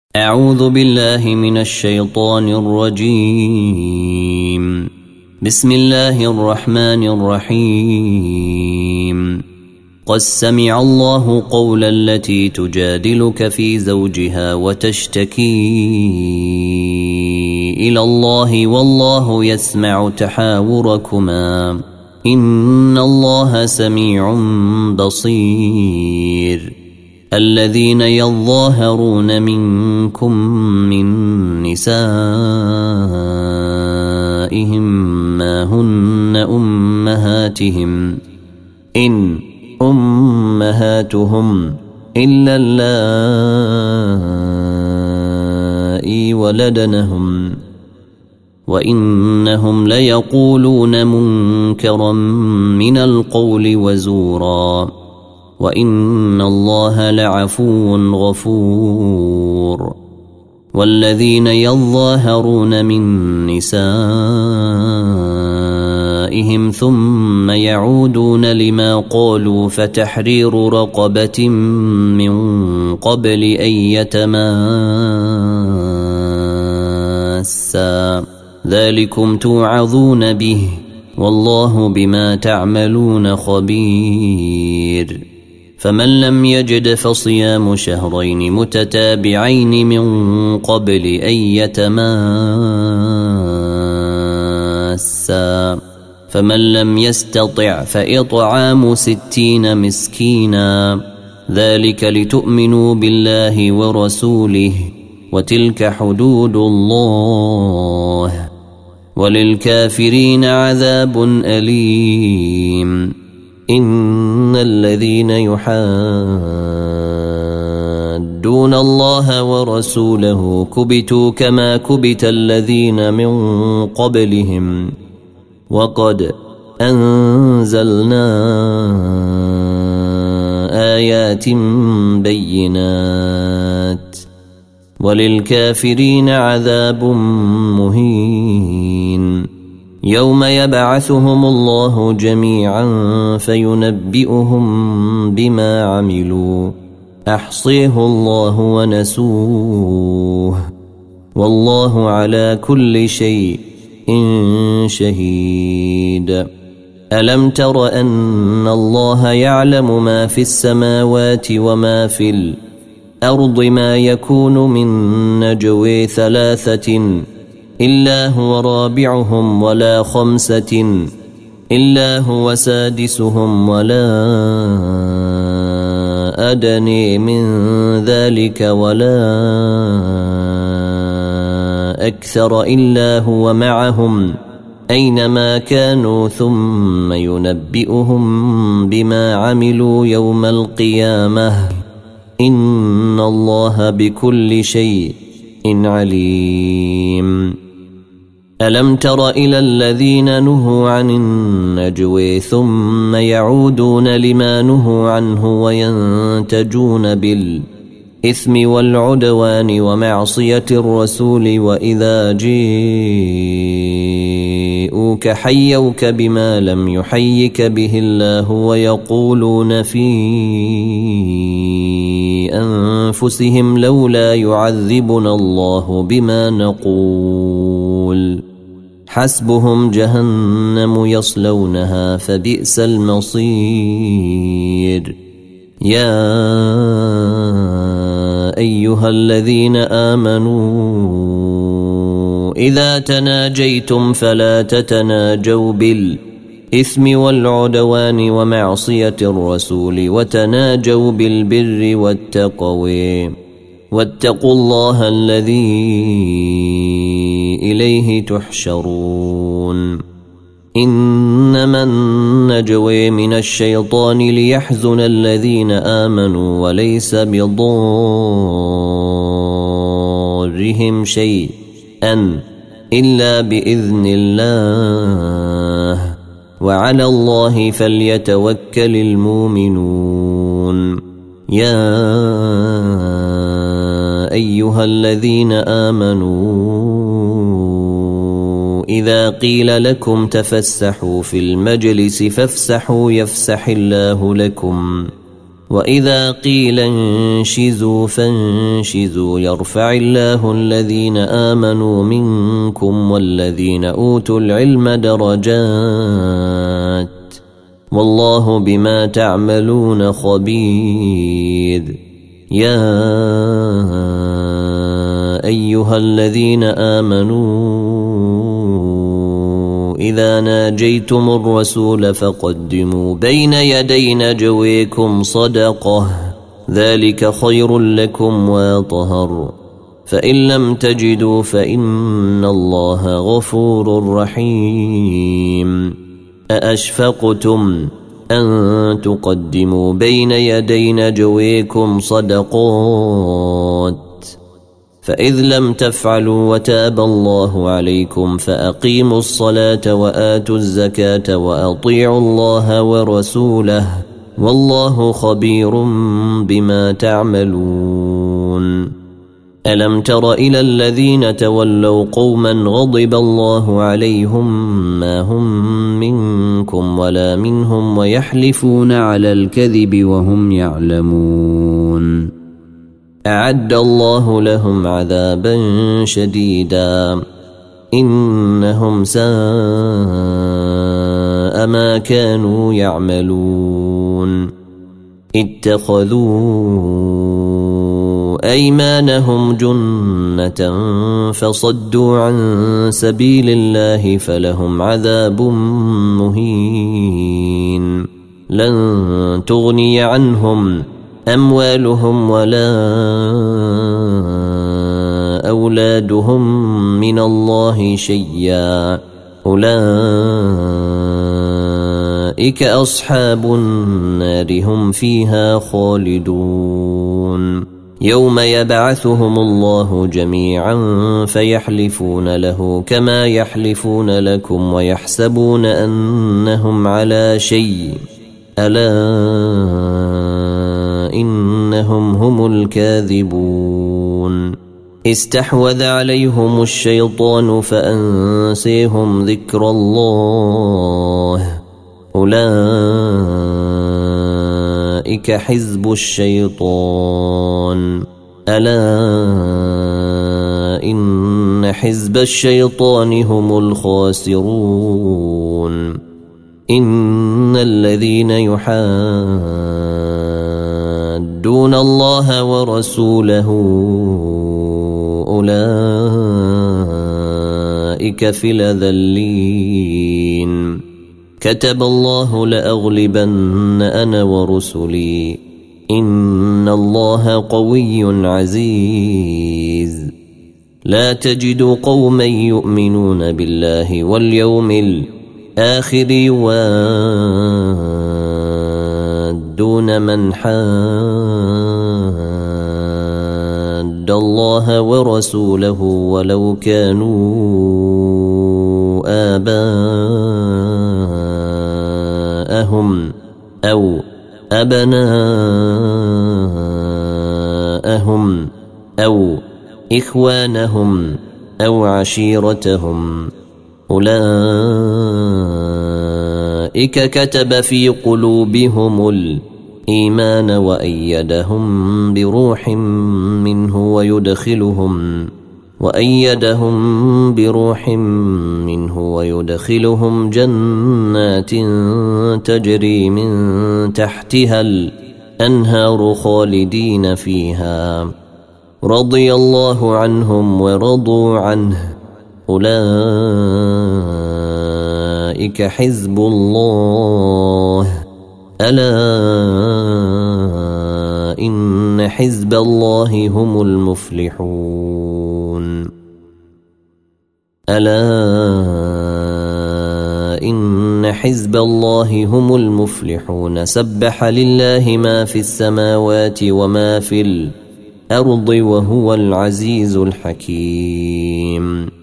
أعوذ بالله من الشيطان الرجيم. بسم الله الرحمن الرحيم. قد سمع الله قول التي تجادلك في زوجها وتشتكي إلى الله والله يسمع تحاوركما إن الله سميع بصير. الذين يظاهرون منكم من نسائهم ما هن أمهاتهم إن أمهاتهم إلا اللائي ولدنهم وإنهم ليقولون منكرا من القول وزورا وإن الله لعفو غفور. والذين يظاهرون من نسائهم ثم يعودون لما قالوا فتحرير رقبة من قبل أن يتماسا ذلكم توعظون به والله بما تعملون خبير. فمن لم يجد فصيام شهرين متتابعين من قبل أن يتماسا فمن لم يستطع فإطعام 60 مسكينا ذلك لتؤمنوا بالله ورسوله وتلك حدود الله وللكافرين عذاب أليم. إن الذين يحادون الله ورسوله كبتوا كما كبت الذين من قبلهم وقد أنزلنا آيات بينات وللكافرين عذاب مهين. يوم يبعثهم الله جميعا فينبئهم بما عملوا أحصيه الله ونسوه والله على كل شيء شهيد. ألم تر أن الله يعلم ما في السماوات وما في الأرض ما يكون من نجوى 3 إلا هو رابعهم ولا 5 إلا هو سادسهم ولا أدنى من ذلك ولا أكثر إلا هو معهم أينما كانوا ثم ينبئهم بما عملوا يوم القيامة إن الله بكل شيء عليم. ألم تر إلى الذين نهوا عن النجوى ثم يعودون لما نهوا عنه وينتجون بالإثم والعدوان ومعصية الرسول وإذا جاءوك حيوك بما لم يحيك به الله ويقولون في أنفسهم لولا يعذبنا الله بما نقول حسبهم جهنم يصلونها فبئس المصير. يا أيها الذين آمنوا إذا تناجيتم فلا تتناجوا بالإثم والعدوان ومعصية الرسول وتناجوا بالبر والتقوى واتقوا الله الذي إليه تحشرون. إنما النجوى من الشيطان ليحزن الذين آمنوا وليس بضارهم شيئا إلا بإذن الله وعلى الله فليتوكل المؤمنون. يا أيها الذين آمنوا إذا قيل لكم تفسحوا في المجلس فافسحوا يفسح الله لكم وإذا قيل انشزوا فانشزوا يرفع الله الذين آمنوا منكم والذين أوتوا العلم درجات والله بما تعملون خبير يا أيها الذين آمنوا إذا ناجيتم الرسول فقدموا بين يدي نجويكم صدقة ذلك خير لكم وأطهر فإن لم تجدوا فإن الله غفور رحيم أأشفقتم أن تقدموا بين يدي نجويكم صدقات فإذ لم تفعلوا وتاب الله عليكم فأقيموا الصلاة وآتوا الزكاة وأطيعوا الله ورسوله والله خبير بما تعملون ألم تر إلى الذين تولوا قوما غضب الله عليهم ما هم منكم ولا منهم ويحلفون على الكذب وهم يعلمون أعد الله لهم عذابا شديدا إنهم ساء ما كانوا يعملون اتخذوا أيمانهم جنة فصدوا عن سبيل الله فلهم عذاب مهين لن تغني عنهم أموالهم ولا أولادهم من الله شيئا أولئك أصحاب النار هم فيها خالدون يوم يبعثهم الله جميعا فيحلفون له كما يحلفون لكم ويحسبون أنهم على شيء ألا إنهم هم الكاذبون استحوذ عليهم الشيطان فأنسيهم ذكر الله أولئك حزب الشيطان ألا إن حزب الشيطان هم الخاسرون إن الذين يحادون الله ورسوله أولئك في الأذلين كتب الله لأغلبن أنا ورسلي إن الله قوي عزيز لا تجد قوما يؤمنون بالله واليوم الآخر يوادون من حاد الله ورسوله ولو كانوا آباءهم أو أبناءهم أو إخوانهم أو عشيرتهم أولئك كتب في قلوبهم الإيمان وأيدهم بروح منه ويدخلهم جنات تجري من تحتها الأنهار خالدين فيها رضي الله عنهم ورضوا عنه أولئك حزب الله ألا إن حزب الله هم المفلحون ألا إن حزب الله هم المفلحون سبح لله ما في السماوات وما في الأرض وهو العزيز الحكيم